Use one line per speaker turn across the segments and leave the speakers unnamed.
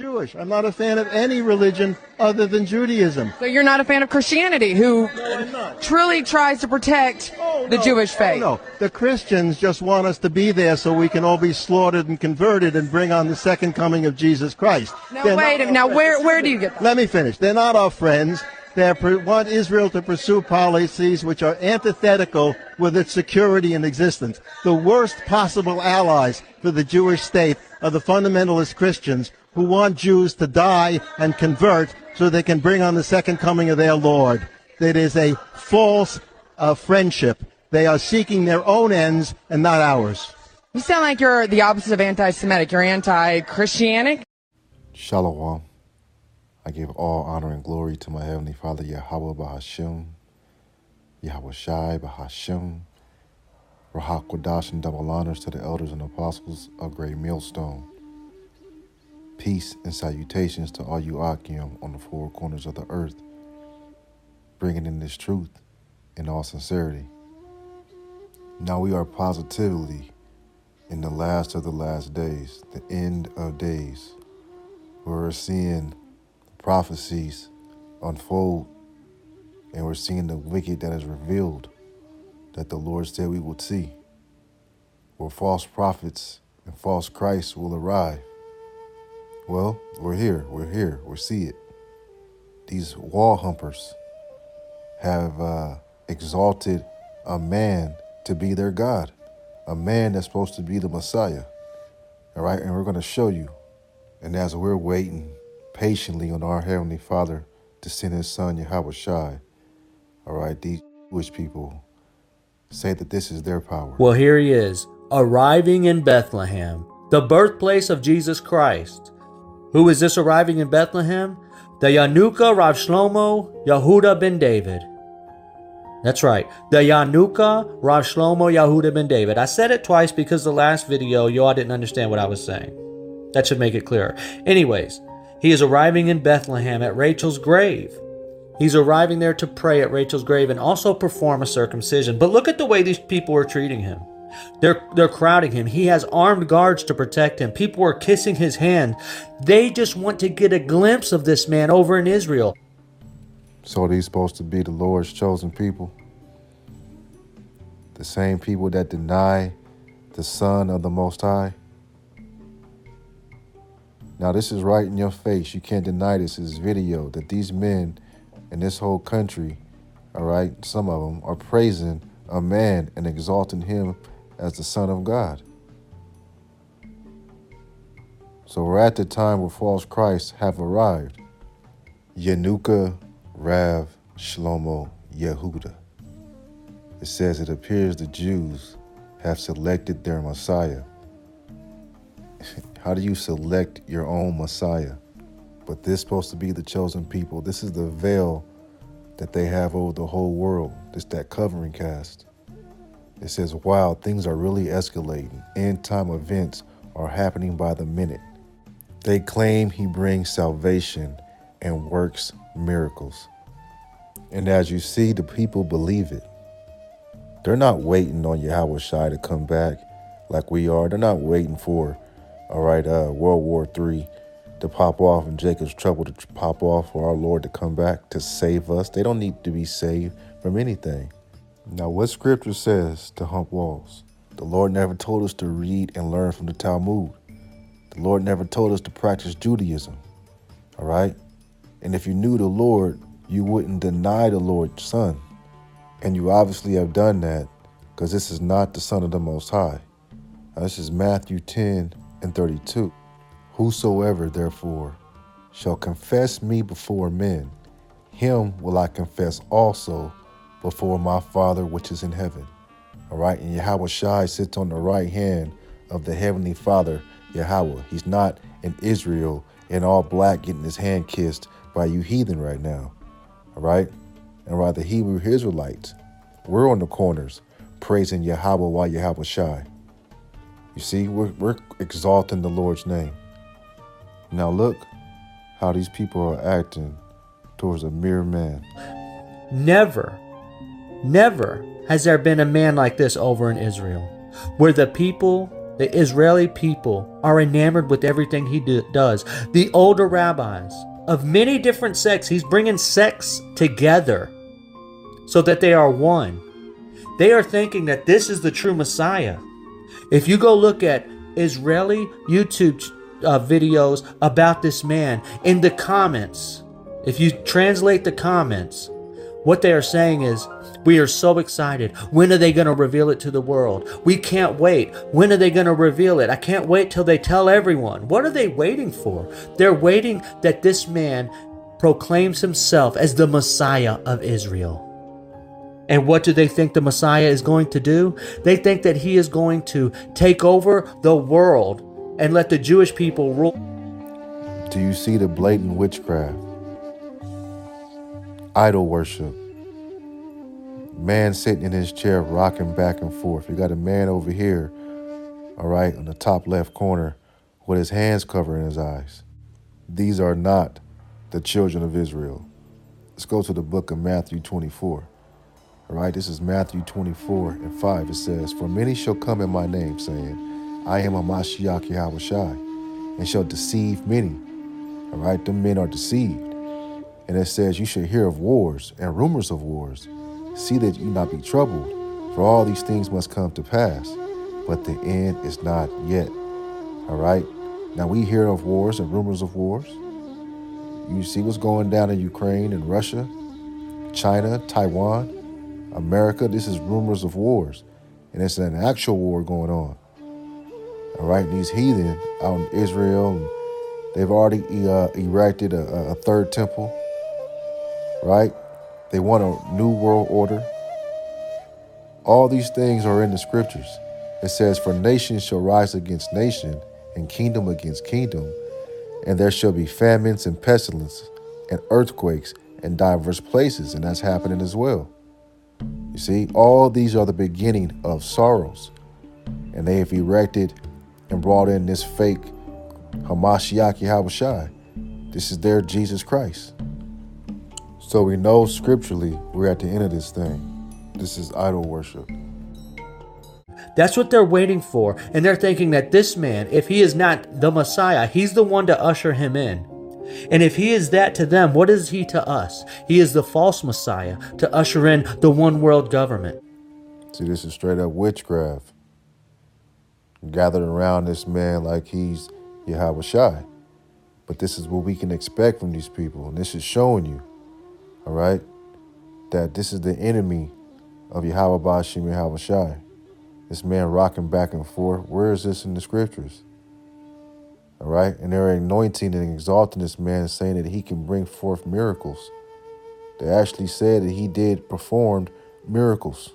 Jewish. I'm not a fan of any religion other than Judaism.
So you're not a fan of Christianity, who truly tries to protect the Jewish faith?
No, the Christians just want us to be there so we can all be slaughtered and converted and bring on the second coming of Jesus Christ.
Now, wait a minute. Now, where do you get that?
Let me finish. They're not our friends. They want Israel to pursue policies which are antithetical with its security and existence. The worst possible allies for the Jewish state are the fundamentalist Christians who want Jews to die and convert so they can bring on the second coming of their Lord. It is a false friendship. They are seeking their own ends and not ours.
You sound like you're the opposite of anti-Semitic. You're anti-Christianic?
Shalom. I give all honor and glory to my Heavenly Father, Yahweh Bahashim, Yahweh Shai Bahashim, Rahak Wadash, and double honors to the elders and apostles of Great Millstone. Peace and salutations to all you Akim on the four corners of the earth, bringing in this truth in all sincerity. Now we are positively in the last of the last days, the end of days, where we're seeing prophecies unfold, and we're seeing the wicked that is revealed that the Lord said we would see, where false prophets and false Christs will arrive. Well, we're here, we see it. These wall humpers have exalted a man to be their God, a man that's supposed to be the Messiah. All right, and we're going to show you. And as we're waiting patiently on our Heavenly Father to send his son, Yahweh Shai, all right, these Jewish people say that this is their power.
Well, here he is, arriving in Bethlehem, the birthplace of Jesus Christ. Who is this arriving in Bethlehem? The Yanuka Rav Shlomo Yehuda ben David. That's right, the Yanuka Rav Shlomo Yehuda ben David. I said it twice because the last video, y'all didn't understand what I was saying. That should make it clearer. Anyways, he is arriving in Bethlehem at Rachel's grave. He's arriving there to pray at Rachel's grave and also perform a circumcision. But look at the way these people are treating him. They're crowding him. He has armed guards to protect him. People are kissing his hand. They just want to get a glimpse of this man over in Israel.
So these supposed to be the Lord's chosen people? The same people that deny the Son of the Most High? Now this is right in your face. You can't deny this. This video that these men in this whole country, all right, some of them are praising a man and exalting him as the Son of God. So we're at the time where false Christs have arrived. Yanuka Rav Shlomo Yehuda. It says it appears the Jews have selected their Messiah. How do you select your own Messiah? But this is supposed to be the chosen people. This is the veil that they have over the whole world. It's that covering cast. It says, wow, things are really escalating. End time events are happening by the minute. They claim he brings salvation and works miracles. And as you see, the people believe it. They're not waiting on Yahweh Shai to come back like we are. They're not waiting for, World War III to pop off and Jacob's trouble to pop off for our Lord to come back to save us. They don't need to be saved from anything. Now, what scripture says to hump walls? The Lord never told us to read and learn from the Talmud. The Lord never told us to practice Judaism. All right? And if you knew the Lord, you wouldn't deny the Lord's Son. And you obviously have done that because this is not the Son of the Most High. Now, this is Matthew 10:32. Whosoever, therefore, shall confess me before men, him will I confess also before my Father which is in heaven. All right, and Yahweh Shai sits on the right hand of the Heavenly Father, Yahweh. He's not in Israel in all black getting his hand kissed by you heathen right now. All right, and by the Hebrew Israelites, we're on the corners praising Yahweh while Yahweh Shai. You see, we're exalting the Lord's name. Now look how these people are acting towards a mere man.
Never has there been a man like this over in Israel, where the people The Israeli people are enamored with everything he does. The older rabbis of many different sects, he's bringing sects together so that they are one. They are thinking that this is the true Messiah. If you go look at Israeli YouTube videos about this man, in the comments, if you translate the comments, what they are saying is, we are so excited. When are they going to reveal it to the world? We can't wait. When are they going to reveal it? I can't wait till they tell everyone. What are they waiting for? They're waiting that this man proclaims himself as the Messiah of Israel. And what do they think the Messiah is going to do? They think that he is going to take over the world and let the Jewish people rule.
Do you see the blatant witchcraft? Idol worship. Man sitting in his chair rocking back and forth. You got a man over here, all right, on the top left corner with his hands covering his eyes. These are not the children of Israel. Let's go to the book of Matthew 24. All right, this is Matthew 24:5. It says, "For many shall come in my name, saying, I am a Mashiach Yahushai, and shall deceive many." All right, them men are deceived. And it says, "You shall hear of wars and rumors of wars. See that you not be troubled, for all these things must come to pass, but the end is not yet." All right, now we hear of wars and rumors of wars. You see what's going down in Ukraine and Russia, China, Taiwan, America. This is rumors of wars, and it's an actual war going on. All right, and these heathen out in Israel, they've already erected a third temple, right? They want a new world order. All these things are in the scriptures. It says, "For nation shall rise against nation, and kingdom against kingdom, and there shall be famines and pestilence and earthquakes in diverse places." And that's happening as well. You see, all these are the beginning of sorrows. And they have erected and brought in this fake Hamashiach Yahushai. This is their Jesus Christ. So we know scripturally we're at the end of this thing. This is idol worship.
That's what they're waiting for. And they're thinking that this man, if he is not the Messiah, he's the one to usher him in. And if he is that to them, what is he to us? He is the false Messiah to usher in the one world government.
See, this is straight up witchcraft. Gathered around this man like he's Yahushai. But this is what we can expect from these people. And this is showing you, all right, that this is the enemy of Yahweh Bashim Yahushai. This man rocking back and forth. Where is this in the scriptures? All right, and they're anointing and exalting this man, saying that he can bring forth miracles. They actually said that he did performed miracles.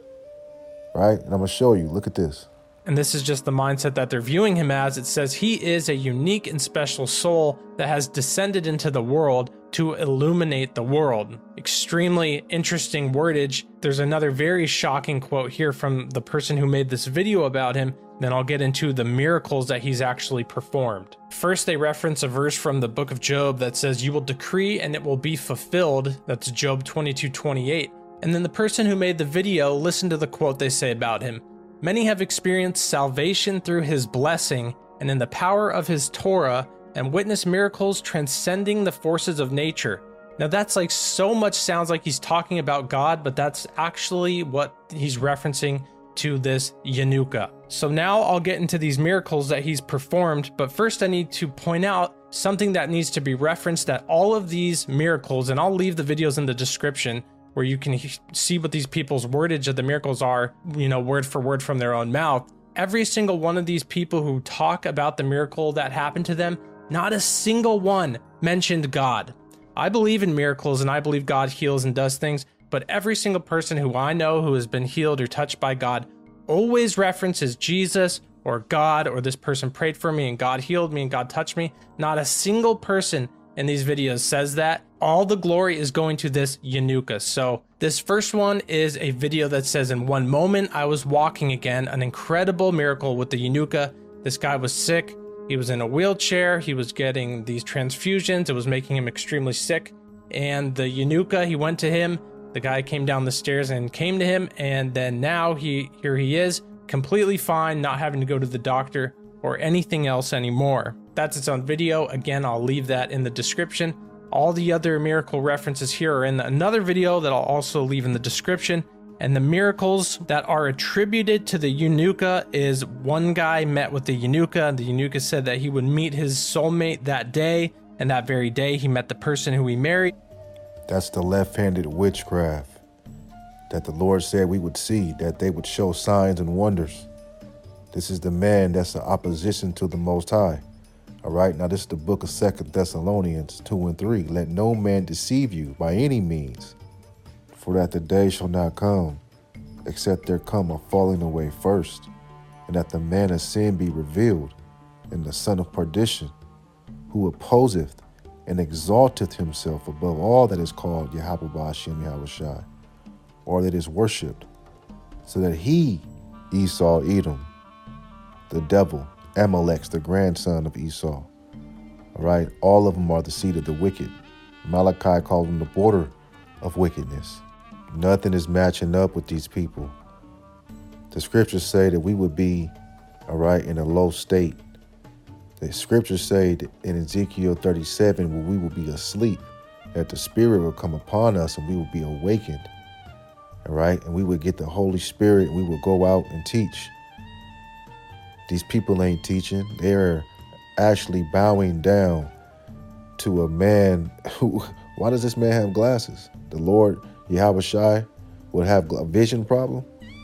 Right, and I'm gonna show you. Look at this.
And this is just the mindset that they're viewing him as. It says he is a unique and special soul that has descended into the world to illuminate the world. Extremely interesting wordage. There's another very shocking quote here from the person who made this video about him. Then I'll get into the miracles that he's actually performed. First, they reference a verse from the book of Job that says, "You will decree and it will be fulfilled." That's Job 22:28. And then the person who made the video, listen to the quote they say about him. "Many have experienced salvation through his blessing and in the power of his Torah, and witnessed miracles transcending the forces of nature." Now that's like so much sounds like he's talking about God, but that's actually what he's referencing to this Yanuka. So now I'll get into these miracles that he's performed, but first I need to point out something that needs to be referenced, that all of these miracles, and I'll leave the videos in the description where you can see what these people's wordage of the miracles are, you know, word for word from their own mouth. Every single one of these people who talk about the miracle that happened to them, not a single one mentioned God. I believe in miracles and I believe God heals and does things, but every single person who I know who has been healed or touched by God always references Jesus or God, or this person prayed for me and God healed me and God touched me. Not a single person in these videos says that. All the glory is going to this Yanuka. So this first one is a video that says, "In one moment I was walking again," an incredible miracle with the Yanuka. This guy was sick. He was in a wheelchair. He was getting these transfusions. It was making him extremely sick. And the Yanuka, he went to him. The guy came down the stairs and came to him. And then now here he is completely fine, not having to go to the doctor or anything else anymore. That's its own video. Again, I'll leave that in the description. All the other miracle references here are in another video that I'll also leave in the description. And the miracles that are attributed to the Eunucha is one guy met with the Eunucha, and the Eunucha said that he would meet his soulmate that day, and that very day he met the person who he married.
That's the left-handed witchcraft that the Lord said we would see, that they would show signs and wonders. This is the man that's the opposition to the Most High. All right, now this is the book of 2 Thessalonians 2 and 3. Let no man deceive you by any means, for that the day shall not come, except there come a falling away first, and that the man of sin be revealed, and the son of perdition, who opposeth and exalteth himself above all that is called Yahweh Ba'ashem Yahushai, or that is worshipped, so that he, Esau, Edom, the devil, Amalek's the grandson of Esau. All right, all of them are the seed of the wicked. Malachi called them the border of wickedness. Nothing is matching up with these people. The scriptures say that we would be, all right, in a low state. The scriptures say that in Ezekiel 37, where we will be asleep, that the Spirit will come upon us and we will be awakened, all right? And we would get the Holy Spirit and we will go out and teach. These people ain't teaching. They're actually bowing down to a man who, why does this man have glasses? The Lord Yahweh Shai would have a vision problem.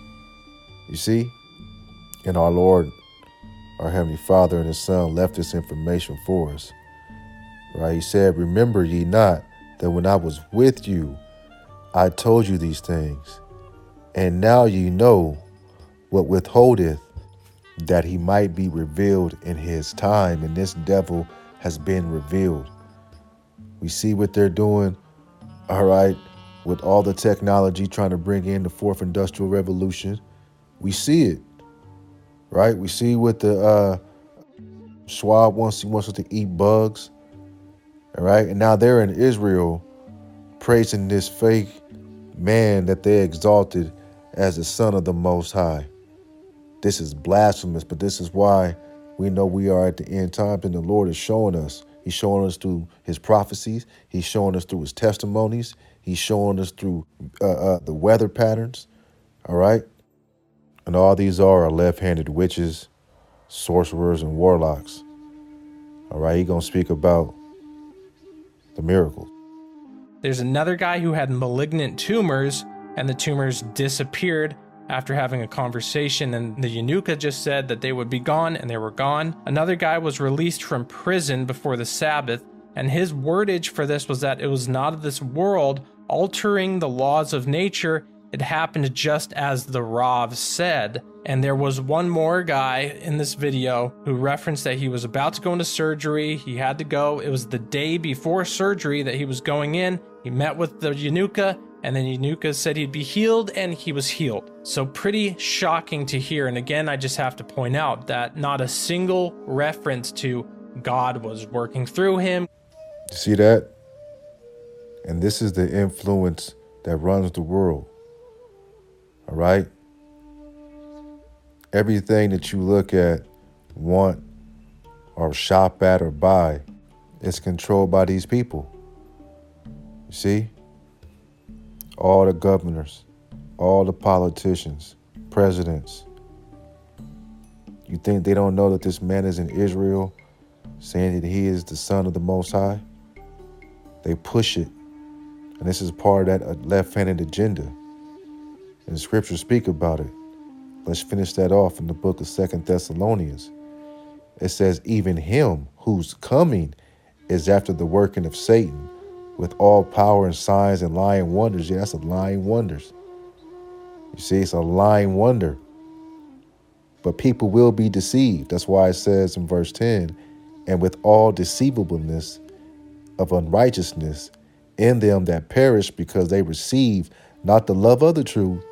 You see? And our Lord, our Heavenly Father and His Son left this information for us. Right? He said, remember ye not that when I was with you, I told you these things. And now ye know what withholdeth, that he might be revealed in his time. And this devil has been revealed. We see what they're doing, all right, with all the technology trying to bring in the fourth industrial revolution. We see it, right? We see what the Schwab wants. He wants us to eat bugs, all right? And now they're in Israel praising this fake man that they exalted as the Son of the Most High. This is blasphemous, but this is why we know we are at the end times, and the Lord is showing us. He's showing us through his prophecies. He's showing us through his testimonies. He's showing us through the weather patterns, all right? And all these are left-handed witches, sorcerers, and warlocks, all right? He's going to speak about the miracles.
There's another guy who had malignant tumors, and the tumors disappeared after having a conversation, and the Eunucha just said that they would be gone, and they were gone. Another guy was released from prison before the Sabbath, and his wordage for this was that it was not of this world, altering the laws of nature. It happened just as the Rav said. And there was one more guy in this video who referenced that he was about to go into surgery. He had to go. It was the day before surgery that he was going in. He met with the Eunucha, and then Eunucha said he'd be healed, and he was healed. So pretty shocking to hear. And again, I just have to point out that not a single reference to God was working through him.
You see that? And this is the influence that runs the world. All right? Everything that you look at, want, or shop at, or buy is controlled by these people. You see? All the governors, all the politicians, presidents. You think they don't know that this man is in Israel saying that he is the Son of the Most High? They push it. And this is part of that left-handed agenda. And the scriptures speak about it. Let's finish that off in the book of 2 Thessalonians. It says, even him whose coming is after the working of Satan, with all power and signs and lying wonders. Yeah, that's a lying wonders. You see, it's a lying wonder. But people will be deceived. That's why it says in verse 10, and with all deceivableness of unrighteousness in them that perish, because they receive not the love of the truth,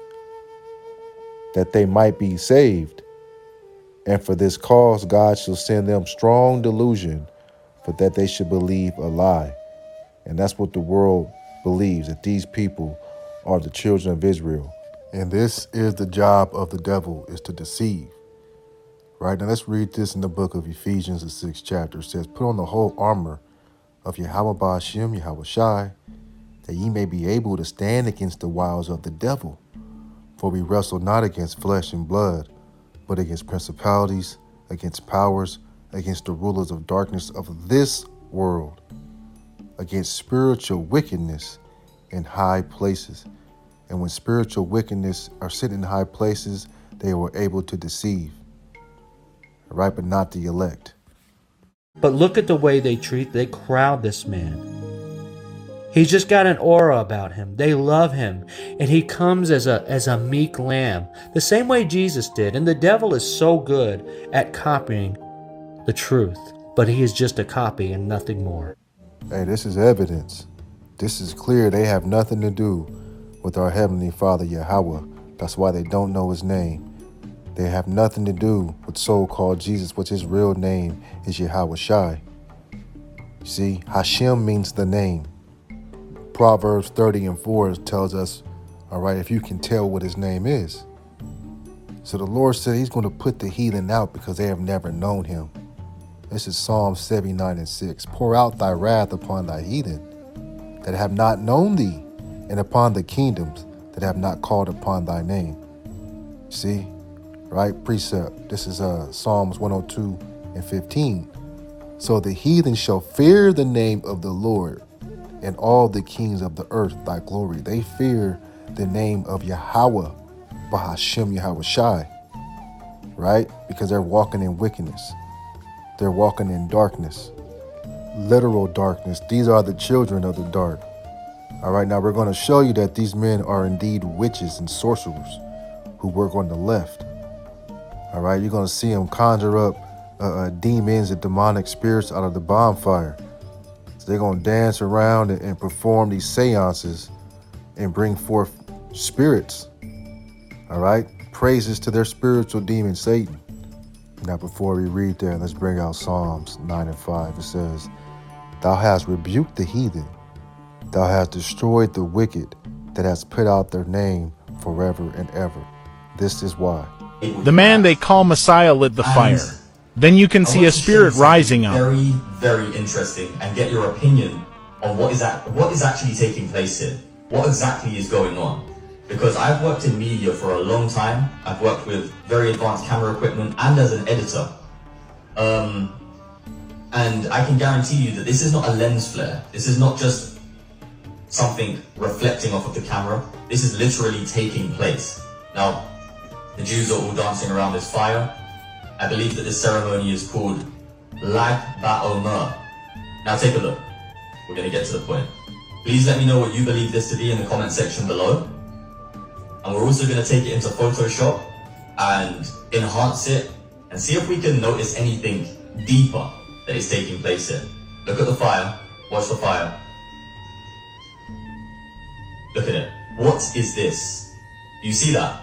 that they might be saved. And for this cause God shall send them strong delusion, for that they should believe a lie. And that's what the world believes, that these people are the children of Israel. And this is the job of the devil, is to deceive. Right, now let's read this in the book of Ephesians, the 6th chapter. It says, put on the whole armor of Yahweh Ba'ashem, Yahweh Shai, that ye may be able to stand against the wiles of the devil. For we wrestle not against flesh and blood, but against principalities, against powers, against the rulers of darkness of this world, against spiritual wickedness in high places. And when spiritual wickedness are sitting in high places, they were able to deceive. Right, but not the elect.
But look at the way they crowd this man. He's just got an aura about him. They love him. And he comes as a meek lamb, the same way Jesus did. And the devil is so good at copying the truth, but he is just a copy and nothing more.
Hey, this is evidence. This is clear. They have nothing to do with our Heavenly Father, Yahweh. That's why they don't know his name. They have nothing to do with so-called Jesus, which his real name is Yahweh Shai. See, Hashem means the name. Proverbs 30:4 tells us, all right, if you can tell what his name is. So the Lord said he's going to put the heathen out because they have never known him. This is Psalm 79:6. Pour out thy wrath upon thy heathen that have not known thee, and upon the kingdoms that have not called upon thy name. See? Right? Precept. This is Psalms 102:15. So the heathen shall fear the name of the Lord, and all the kings of the earth thy glory. They fear the name of Yahweh, Bahashem Yahweh Shai. Right? Because they're walking in wickedness. They're walking in darkness. Literal darkness. These are the children of the dark. All right, now we're going to show you that these men are indeed witches and sorcerers who work on the left. All right, you're going to see them conjure up demons and demonic spirits out of the bonfire. So they're going to dance around and perform these seances and bring forth spirits. All right, praises to their spiritual demon, Satan. Now, before we read that, let's bring out Psalms 9:5. It says, thou hast rebuked the heathen. Thou hast destroyed the wicked that has put out their name forever and ever. This is why.
The man they call Messiah lit the fire. Then you can see a spirit rising up.
Very, very interesting, and get your opinion on what is actually taking place here. What exactly is going on? Because I've worked in media for a long time. I've worked with very advanced camera equipment and as an editor. And I can guarantee you that this is not a lens flare. This is not just something reflecting off of the camera. This is literally taking place. Now, the Jews are all dancing around this fire. I believe that this ceremony is called Lag BaOmer. Now take a look. We're going to get to the point. Please let me know what you believe this to be in the comment section below. And we're also going to take it into Photoshop and enhance it and see if we can notice anything deeper that is taking place here. Look at the fire. Watch the fire. Look at it. What is this? Do you see that?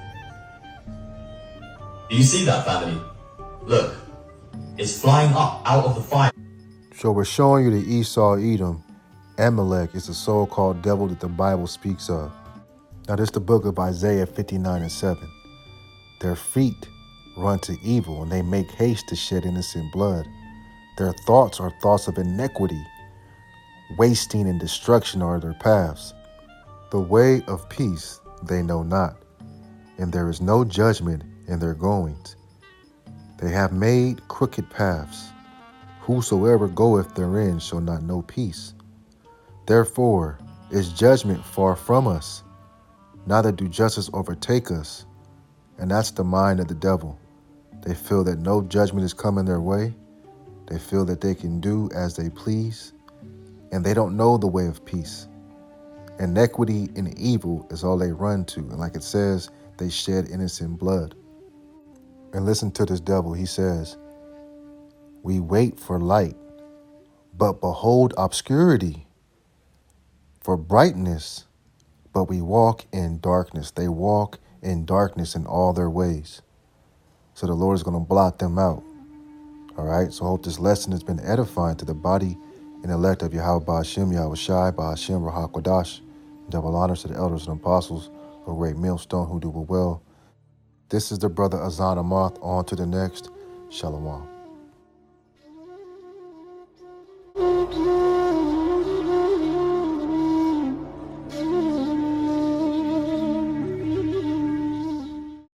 Do you see that, family? Look. It's flying up out of the fire.
So we're showing you the Esau Edom. Amalek is the so-called devil that the Bible speaks of. Now this is the book of Isaiah 59:7. Their feet run to evil, and they make haste to shed innocent blood. Their thoughts are thoughts of iniquity. Wasting and destruction are their paths. The way of peace they know not, and there is no judgment in their goings. They have made crooked paths. Whosoever goeth therein shall not know peace. Therefore is judgment far from us, neither do justice overtake us. And that's the mind of the devil. They feel that no judgment is coming their way. They feel that they can do as they please, and they don't know the way of peace. Inequity and evil is all they run to. And like it says, they shed innocent blood. And listen to this devil. He says, we wait for light, but behold obscurity. For brightness, but we walk in darkness. They walk in darkness in all their ways. So the Lord is going to blot them out. All right. So I hope this lesson has been edifying to the body and elect of Yahweh Ba'ashem, Yahweh Shai, Ba'ashem, Rahakwadash. Double honors to the elders and apostles a great millstone who do well. This is the brother Azan Amath. On to the next. Shalom.